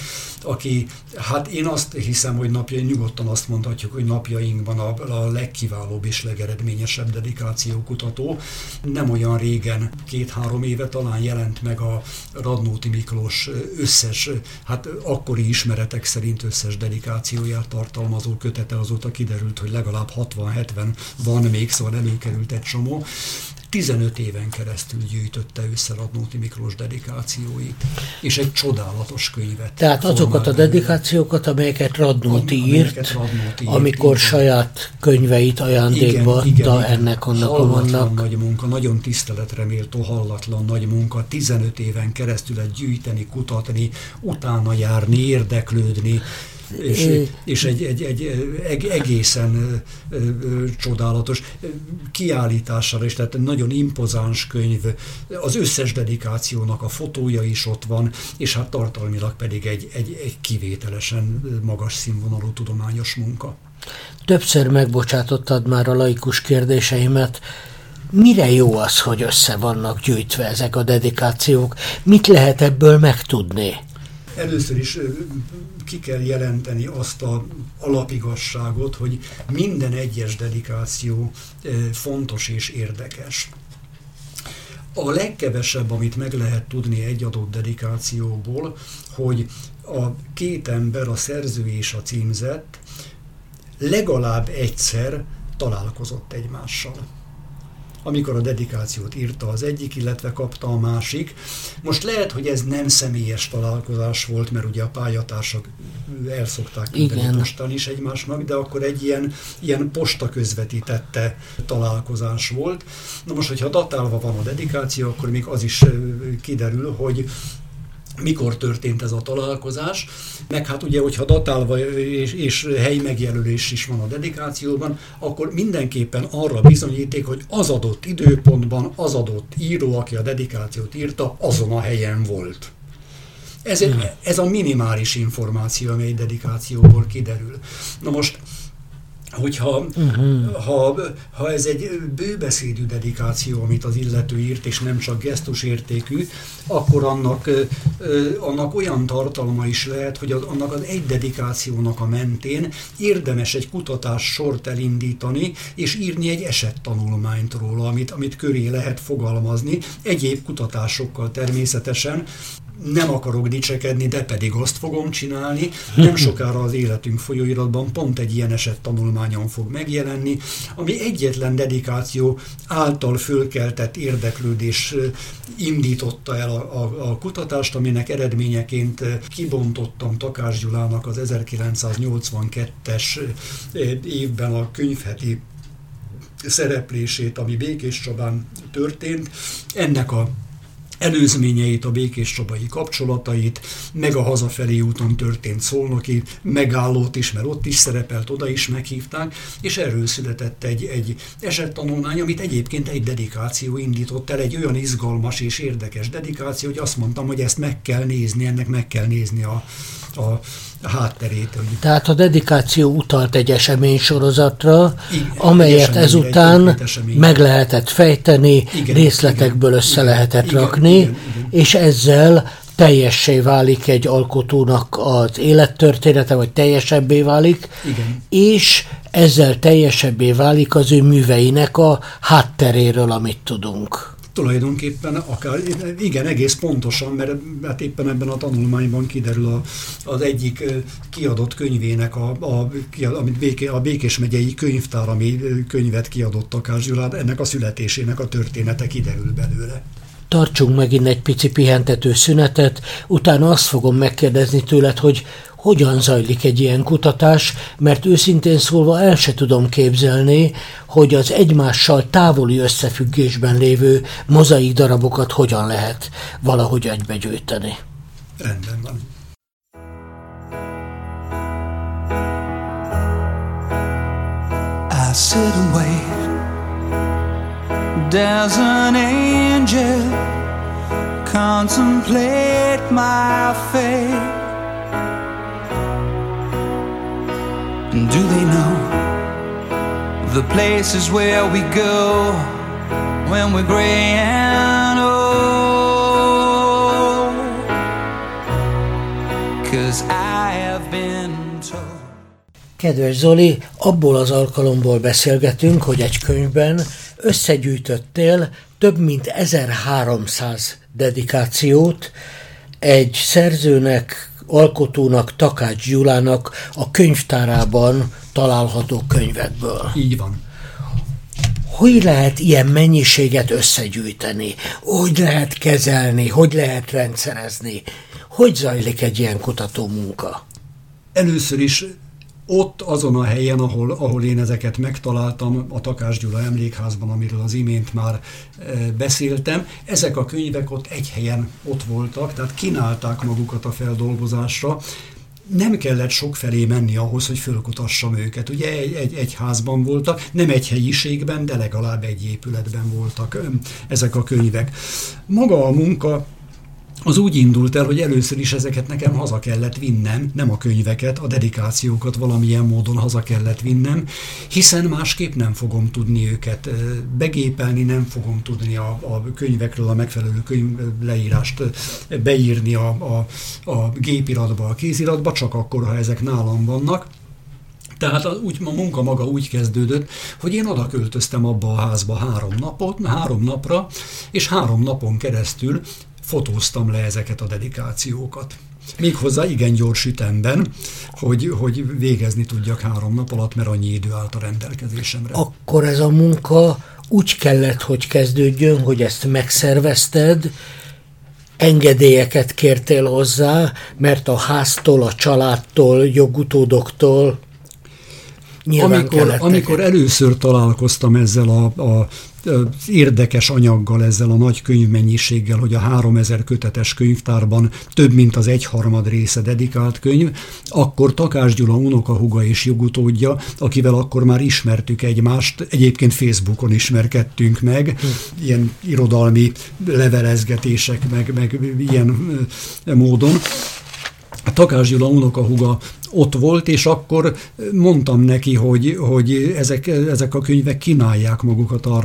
aki hát én azt hiszem, hogy nyugodtan azt mondhatjuk, hogy napjainkban a legkiválóbb és legeredményesebb dedikációkutató. Nem olyan régen, 2-3 éve talán jelent meg a Radnóti Miklós összes, hát akkori ismeretek szerint összes dedikációját tartalmazó kötete, azóta kiderült, hogy legalább 60-70 van még, szóval előkerült egy csomó. 15 éven keresztül gyűjtötte össze Radnóti Miklós dedikációit, és egy csodálatos könyvet. Tehát azokat a dedikációkat, amelyeket Radnóti írt, amikor saját könyveit ajándékba adta ennek, annak, hallatlan nagy munka, nagyon tiszteletre méltó, hallatlan nagy munka, 15 éven keresztül gyűjteni, kutatni, utána járni, érdeklődni, és egy egészen csodálatos kiállítására is, tehát nagyon impozáns könyv, az összes dedikációnak a fotója is ott van, és hát tartalmilag pedig egy kivételesen magas színvonalú tudományos munka. Többször megbocsátottad már a laikus kérdéseimet. Mire jó az, hogy össze vannak gyűjtve ezek a dedikációk? Mit lehet ebből megtudni? Először is ki kell jelenteni azt az alapigasságot, hogy minden egyes dedikáció fontos és érdekes. A legkevesebb, amit meg lehet tudni egy adott dedikációból, hogy a két ember, a szerző és a címzett legalább egyszer találkozott egymással. Amikor a dedikációt írta az egyik, illetve kapta a másik. Most lehet, hogy ez nem személyes találkozás volt, mert ugye a pályatársak el szokták küldeni postán is egymásnak, de akkor egy ilyen posta közvetítette találkozás volt. Na most, hogyha datálva van a dedikáció, akkor még az is kiderül, hogy mikor történt ez a találkozás, meg hát ugye, hogyha datálva és helymegjelölés is van a dedikációban, akkor mindenképpen arra bizonyíték, hogy az adott időpontban az adott író, aki a dedikációt írta, azon a helyen volt. Ez a minimális információ, amely dedikációból kiderül. Na most hogyha ha ez egy bőbeszédű dedikáció, amit az illető írt, és nem csak gesztusértékű, akkor annak olyan tartalma is lehet, hogy annak az egy dedikációnak a mentén érdemes egy kutatás sort elindítani, és írni egy esettanulmányt róla, amit köré lehet fogalmazni, egyéb kutatásokkal természetesen. Nem akarok dicsekedni, de pedig azt fogom csinálni. Nem sokára az Életünk folyóiratban pont egy ilyen esettanulmányon fog megjelenni, ami egyetlen dedikáció által fölkeltett érdeklődés indította el a kutatást, aminek eredményeként kibontottam Takács Gyulának az 1982-es évben a könyvheti szereplését, ami Békéscsabán történt. Ennek a előzményeit, a békéscsabai kapcsolatait, meg a hazafelé úton történt szolnoki megállót is, mert ott is szerepelt, oda is meghívták, és erről született egy esettanulmány, amit egyébként egy dedikáció indított el, egy olyan izgalmas és érdekes dedikáció, hogy azt mondtam, hogy ezt meg kell nézni, ennek meg kell nézni a hátterét. Tehát a dedikáció utalt egy eseménysorozatra, amelyet ezután meg lehetett fejteni, részletekből össze lehetett rakni, és ezzel teljessé válik egy alkotónak az élettörténete, vagy teljesebbé válik, és ezzel teljesebbé válik az ő műveinek a hátteréről, amit tudunk. Tulajdonképpen akár, igen, egész pontosan, mert éppen ebben a tanulmányban kiderül az egyik kiadott könyvének, amit a Békés megyei könyvtár, ami könyvet kiadott Takács Gyulán, ennek a születésének a története kiderül belőle. Tartsunk megint egy pici pihentető szünetet, utána azt fogom megkérdezni tőled, hogy hogyan zajlik egy ilyen kutatás, mert őszintén szólva el se tudom képzelni, hogy az egymással távoli összefüggésben lévő mozaik darabokat hogyan lehet valahogy egybegyűjteni. Rendben van. I sit and wait. There's an angel contemplate my fate. And do they know the places where we go when we're gray and old? 'Cause I have been told. Kedves Zoli, abból az alkalomból beszélgetünk, hogy egy könyvben összegyűjtöttél több mint 1300 dedikációt egy szerzőnek, alkotónak, Takács Gyulának a könyvtárában található könyvekből. Így van. Hogy lehet ilyen mennyiséget összegyűjteni? Hogy lehet kezelni? Hogy lehet rendszerezni? Hogy zajlik egy ilyen kutató munka? Először is ott, azon a helyen, ahol én ezeket megtaláltam, a Takács Gyula Emlékházban, amiről az imént már beszéltem, ezek a könyvek ott egy helyen ott voltak, tehát kínálták magukat a feldolgozásra. Nem kellett sokfelé menni ahhoz, hogy fölkutassam őket. Ugye egy házban voltak, nem egy helyiségben, de legalább egy épületben voltak ezek a könyvek. Maga a munka az úgy indult el, hogy először is ezeket nekem haza kellett vinnem, nem a könyveket, a dedikációkat valamilyen módon haza kellett vinnem, hiszen másképp nem fogom tudni őket begépelni, nem fogom tudni a könyvekről a megfelelő könyvleírást beírni a gépiratba, a kéziratba, csak akkor, ha ezek nálam vannak. Tehát a munka maga úgy kezdődött, hogy én oda költöztem abba a házba 3 napra, és 3 napon keresztül fotóztam le ezeket a dedikációkat. Méghozzá igen gyors ütemben, hogy végezni tudjak 3 nap alatt, mert annyi idő állt a rendelkezésemre. Akkor ez a munka úgy kellett, hogy kezdődjön, hogy ezt megszervezted, engedélyeket kértél hozzá, mert a háztól, a családtól, jogutódoktól nyilván amikor először találkoztam ezzel az érdekes anyaggal, ezzel a nagy könyvmennyiséggel, hogy a 3000 kötetes könyvtárban több mint az 1/3 része dedikált könyv, akkor Takács Gyula unokahúga és jogutódja, akivel akkor már ismertük egymást, egyébként Facebookon ismerkedtünk meg, ilyen irodalmi levelezgetések, meg ilyen módon. a Takács Gyula unokahúga ott volt, és akkor mondtam neki, hogy ezek a könyvek kínálják magukat arra,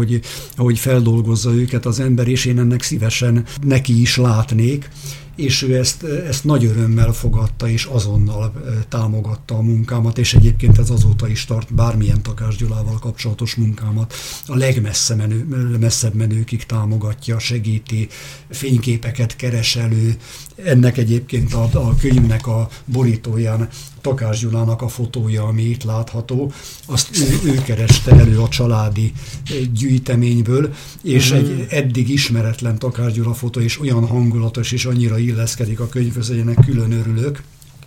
hogy feldolgozza őket az ember, és én ennek szívesen neki is látnék, és ő ezt nagy örömmel fogadta, és azonnal támogatta a munkámat, és egyébként ez azóta is tart, bármilyen Takács Gyulával kapcsolatos munkámat a legmesszebb menőkig támogatja, segíti, fényképeket keres elő. Ennek egyébként a könyvnek a borítóján Takács Gyulának a fotója, ami itt látható, azt ő kereste elő a családi gyűjteményből, és egy eddig ismeretlen Takács Gyula fotó, és olyan hangulatos, és annyira illeszkedik a könyvhöz, hogy ennek külön örülök.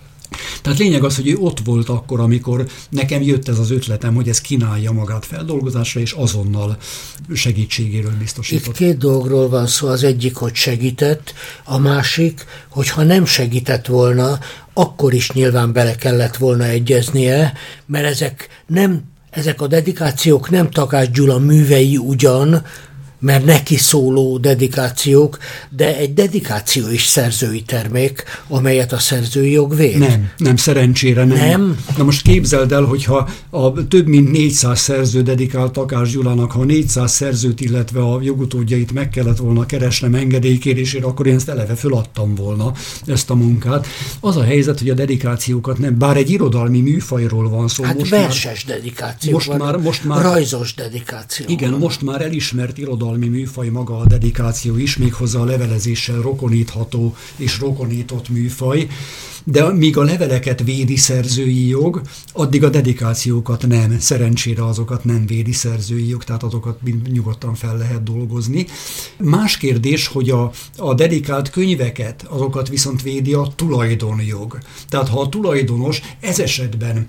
Tehát lényeg az, hogy ő ott volt akkor, amikor nekem jött ez az ötletem, hogy ez kínálja magát feldolgozásra, és azonnal segítségéről biztosított. Itt két dologról van szó, az egyik, hogy segített, a másik, hogy ha nem segített volna, akkor is nyilván bele kellett volna egyeznie, mert ezek a dedikációk nem Takács Gyula művei ugyan, mert neki szóló dedikációk, de egy dedikáció is szerzői termék, amelyet a szerzői jog véd. Nem, szerencsére nem. Na most képzeld el, hogyha több mint 400 szerző dedikált Takács Gyulának, ha 400 szerzőt, illetve a jogutódjait meg kellett volna keresnem engedélykérésére, akkor én ezt eleve föladtam volna, ezt a munkát. Az a helyzet, hogy a dedikációkat nem, bár egy irodalmi műfajról van szó. Hát most verses dedikáció most már rajzos dedikáció. Igen, most már elismert irodalmi műfaj maga a dedikáció is, méghozzá a levelezéssel rokonítható és rokonított műfaj, de míg a leveleket védi szerzői jog, addig a dedikációkat nem, szerencsére azokat nem védi szerzői jog, tehát azokat nyugodtan fel lehet dolgozni. Más kérdés, hogy a dedikált könyveket, azokat viszont védi a tulajdonjog. Tehát ha a tulajdonos ez esetben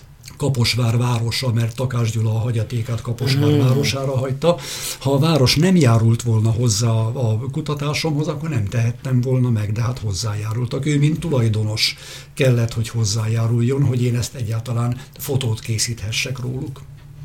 Kaposvár városa, mert Takács Gyula a hagyatékát Kaposvár városára hagyta. Ha a város nem járult volna hozzá a kutatásomhoz, akkor nem tehettem volna meg, de hát hozzájárultak. Ő, mint tulajdonos kellett, hogy hozzájáruljon, hogy én ezt egyáltalán fotót készíthessek róluk.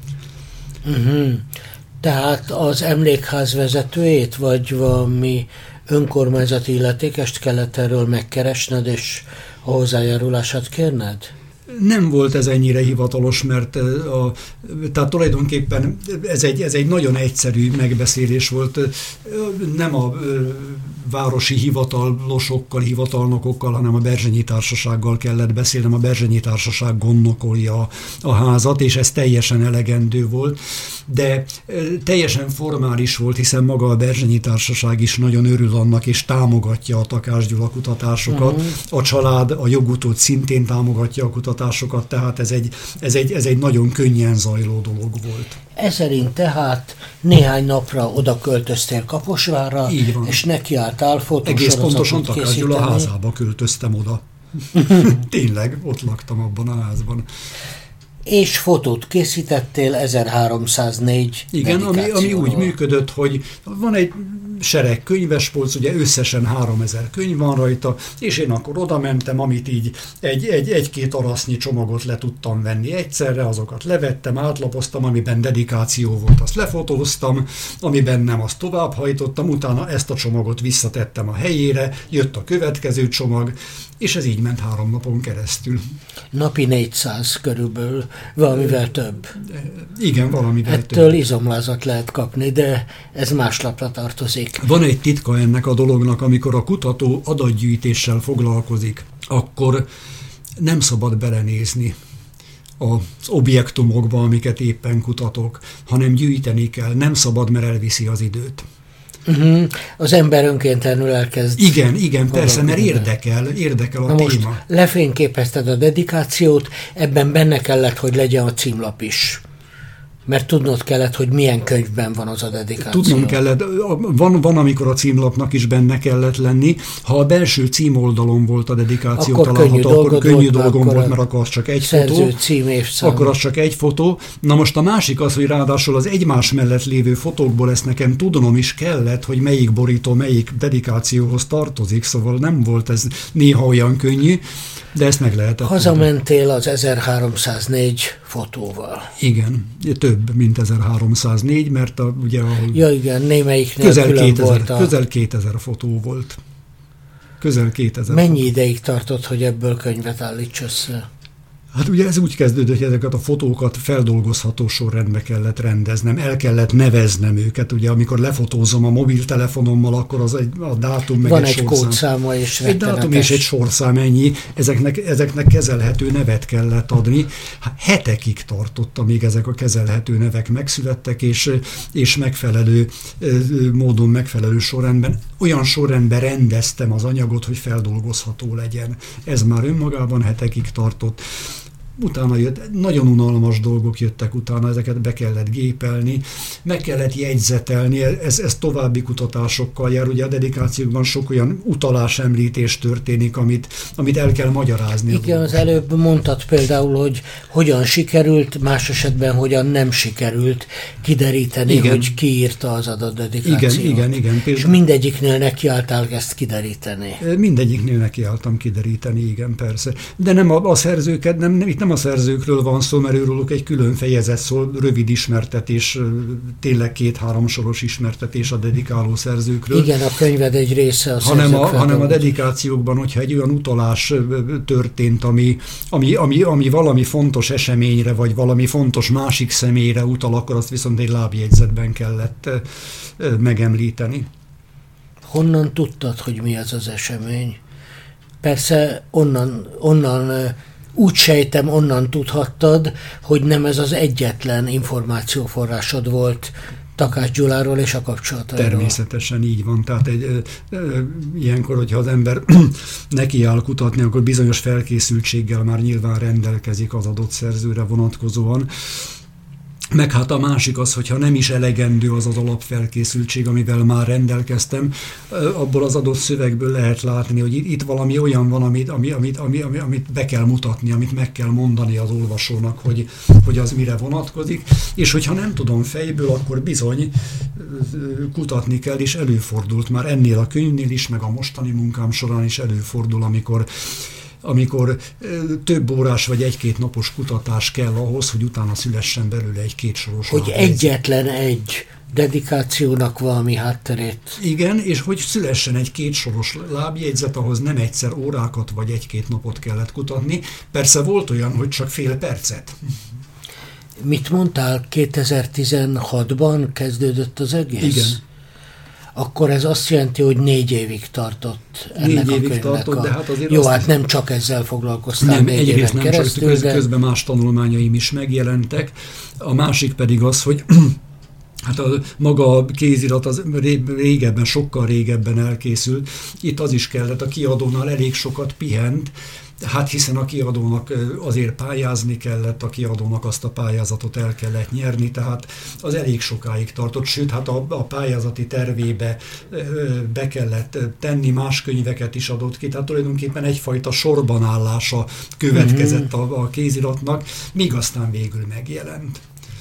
Tehát az emlékház vezetőjét, vagy valami önkormányzati illetékest kellett erről megkeresned, és a hozzájárulását kérned? Nem volt ez ennyire hivatalos, mert tehát tulajdonképpen ez egy nagyon egyszerű megbeszélés volt. Nem a városi hivatalosokkal, hivatalnokokkal, hanem a Berzsenyi Társasággal kellett beszélnem. A Berzsenyi Társaság gondnokolja a házat, és ez teljesen elegendő volt, de teljesen formális volt, hiszen maga a Berzsenyi Társaság is nagyon örül annak, és támogatja a Takács Gyula kutatásokat. A család, a jogutód szintén támogatja a kutatásokat, tehát ez egy nagyon könnyen zajló dolog volt. Ez szerint tehát néhány napra oda költöztél Kaposvárra, és nekiálltál fotósorozatot készíteni. Egész pontosan Takács Gyula házába költöztem oda. Tényleg, ott laktam abban a házban. És fotót készítettél 1304 Igen, ami úgy működött, hogy van egy sereg könyvespolc, ugye összesen 3000 könyv van rajta, és én akkor oda mentem, amit így egy-két arasznyi csomagot le tudtam venni egyszerre, azokat levettem, átlapoztam, amiben dedikáció volt, azt lefotóztam, amiben nem, azt továbbhajtottam, utána ezt a csomagot visszatettem a helyére, jött a következő csomag, és ez így ment 3 napon keresztül. Napi 400 körülbelül, valamivel több. Igen, valamivel több. Ettől izomlázat lehet kapni, de ez más lapra tartozik. Van egy titka ennek a dolognak, amikor a kutató adatgyűjtéssel foglalkozik, akkor nem szabad belenézni az objektumokba, amiket éppen kutatok, hanem gyűjteni kell, nem szabad, mert elviszi az időt. Az ember önkéntelenül elkezd. Igen, persze, mert érdekel a téma. Most lefényképezted a dedikációt, ebben benne kellett, hogy legyen a címlap is. Mert tudnod kellett, hogy milyen könyvben van az a dedikáció. Tudnom kellett, van, amikor a címlapnak is benne kellett lenni. Ha a belső címoldalon volt a dedikáció akkor található, akkor könnyű dolgom volt, mert akkor az csak egy fotó. Cím, évszám. Akkor az csak egy fotó. Na most a másik az, hogy ráadásul az egymás mellett lévő fotókból ezt nekem tudnom is kellett, hogy melyik borító, melyik dedikációhoz tartozik, szóval nem volt ez néha olyan könnyű, de ezt meg lehetett. Hazamentél az 1304 fotóval. Igen, több, mint 1304, mert ugye ja igen, némelyiknél külön volt közel 2000 fotó volt. közel 2000. Mennyi ideig tartott, hogy ebből könyvet állíts össze? Hát ugye ez úgy kezdődött, hogy ezeket a fotókat feldolgozható sorrendbe kellett rendeznem, el kellett neveznem őket. Ugye amikor lefotózom a mobiltelefonommal, akkor az a dátum meg van egy sorszám. Kódszáma és egy dátum és egy sorszám, ennyi. Ezeknek kezelhető nevet kellett adni. Hetekig tartott, amíg ezek a kezelhető nevek megszülettek, és megfelelő módon, megfelelő sorrendben, olyan sorrendben rendeztem az anyagot, hogy feldolgozható legyen. Ez már önmagában hetekig tartott. Utána jött, nagyon unalmas dolgok jöttek utána, ezeket be kellett gépelni, meg kellett jegyzetelni, ez további kutatásokkal jár, ugye a dedikációkban sok olyan utalás, említés történik, amit el kell magyarázni. Igen, az előbb mondtad például, hogy hogyan sikerült, más esetben hogyan nem sikerült kideríteni, igen, hogy ki írta az adott dedikációt. Igen. És mindegyiknél nekiálltál ezt kideríteni. Mindegyiknél nekiálltam kideríteni, igen, persze. De nem a szerzőket, itt nem a szerzőkről van szó, mert őróluk egy külön fejezet szól, rövid ismertetés, tényleg 2-3 soros ismertetés a dedikáló szerzőkről. Igen, a könyved egy része a szerzőkről. Hanem a dedikációkban, hogyha egy olyan utalás történt, ami valami fontos eseményre, vagy valami fontos másik személyre utal, akkor azt viszont egy lábjegyzetben kellett megemlíteni. Honnan tudtad, hogy mi az az esemény? Persze onnan úgy sejtem, onnan tudhattad, hogy nem ez az egyetlen információforrásod volt Takács Gyuláról és a kapcsolatairól. Természetesen így van. Tehát ilyenkor, hogyha az ember nekiáll kutatni, akkor bizonyos felkészültséggel már nyilván rendelkezik az adott szerzőre vonatkozóan. Meg hát a másik az, hogyha nem is elegendő az alapfelkészültség, amivel már rendelkeztem, abból az adott szövegből lehet látni, hogy itt valami olyan van, amit be kell mutatni, amit meg kell mondani az olvasónak, hogy az mire vonatkozik, és hogyha nem tudom fejből, akkor bizony kutatni kell, és előfordult már ennél a könyvnél is, meg a mostani munkám során is előfordul, amikor több órás vagy 1-2 napos kutatás kell ahhoz, hogy utána szülessen belőle egy 2 soros hogy egyetlen egy dedikációnak valami hátterét. Igen, és hogy szülessen egy 2 soros lábjegyzet, ahhoz nem egyszer órákat vagy 1-2 napot kellett kutatni. Persze volt olyan, hogy csak fél percet. Mit mondtál, 2016-ban kezdődött az egész? Igen. Akkor ez azt jelenti, hogy 4 évig tartott ennek 4 évig a könyvnek tartott, de hát azért jó, hát nem csak ezzel foglalkoztál nem, 4 éven nem keresztül, csak közben más tanulmányaim is megjelentek. A másik pedig az, hogy hát a maga kézirat az régebben, sokkal régebben elkészült. Itt az is kellett, a kiadónál elég sokat pihent, hát hiszen a kiadónak azért pályázni kellett, a kiadónak azt a pályázatot el kellett nyerni, tehát az elég sokáig tartott, sőt, hát a pályázati tervébe be kellett tenni, más könyveket is adott ki, tehát tulajdonképpen egyfajta sorbanállása következett a kéziratnak, míg aztán végül megjelent.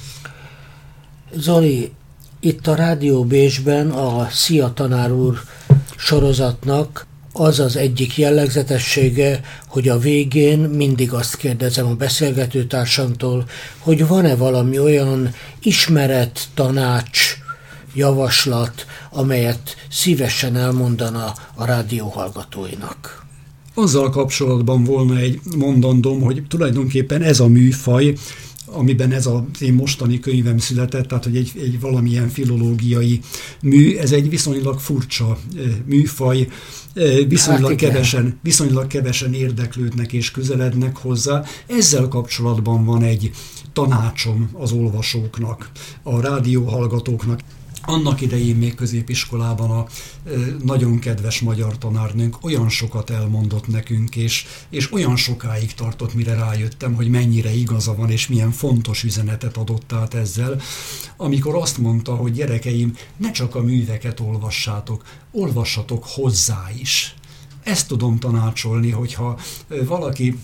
Zoli, itt a Rádió Bécsben a Szia tanár úr sorozatnak az az egyik jellegzetessége, hogy a végén mindig azt kérdezem a beszélgetőtársamtól, hogy van-e valami olyan ismeret, tanács, javaslat, amelyet szívesen elmondana a rádió hallgatóinak. Azzal kapcsolatban volna egy mondandóm, hogy tulajdonképpen ez a műfaj, amiben ez az én mostani könyvem született, tehát hogy egy valamilyen filológiai mű, ez egy viszonylag furcsa műfaj, viszonylag kevesen érdeklődnek és közelednek hozzá. Ezzel kapcsolatban van egy tanácsom az olvasóknak, a rádióhallgatóknak. Annak idején még középiskolában a nagyon kedves magyar tanárnőnk olyan sokat elmondott nekünk, és olyan sokáig tartott, mire rájöttem, hogy mennyire igaza van, és milyen fontos üzenetet adott át ezzel, amikor azt mondta, hogy gyerekeim, ne csak a műveket olvassatok hozzá is. Ezt tudom tanácsolni, hogyha valaki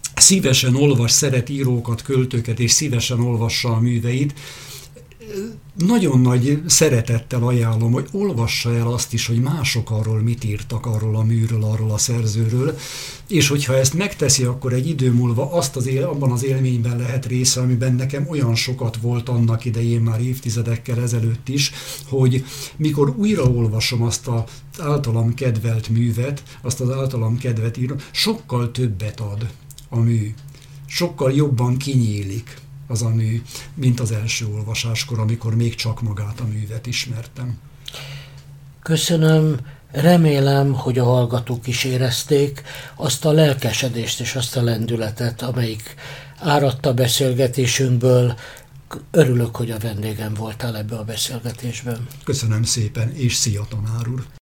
szívesen szeret írókat, költőket, és szívesen olvassa a műveit, nagyon nagy szeretettel ajánlom, hogy olvassa el azt is, hogy mások arról mit írtak, arról a műről, arról a szerzőről, és hogyha ezt megteszi, akkor egy idő múlva abban az élményben lehet része, amiben nekem olyan sokat volt annak idején, már évtizedekkel ezelőtt is, hogy mikor újraolvasom azt az általam kedvelt művet, azt az általam kedvet írom, sokkal többet ad a mű. Sokkal jobban kinyílik az a mű, mint az első olvasáskor, amikor még csak magát a művet ismertem. Köszönöm, remélem, hogy a hallgatók is érezték azt a lelkesedést és azt a lendületet, amelyik áradt a beszélgetésünkből. Örülök, hogy a vendégem voltál ebbe a beszélgetésben. Köszönöm szépen, és szia, tanár úr!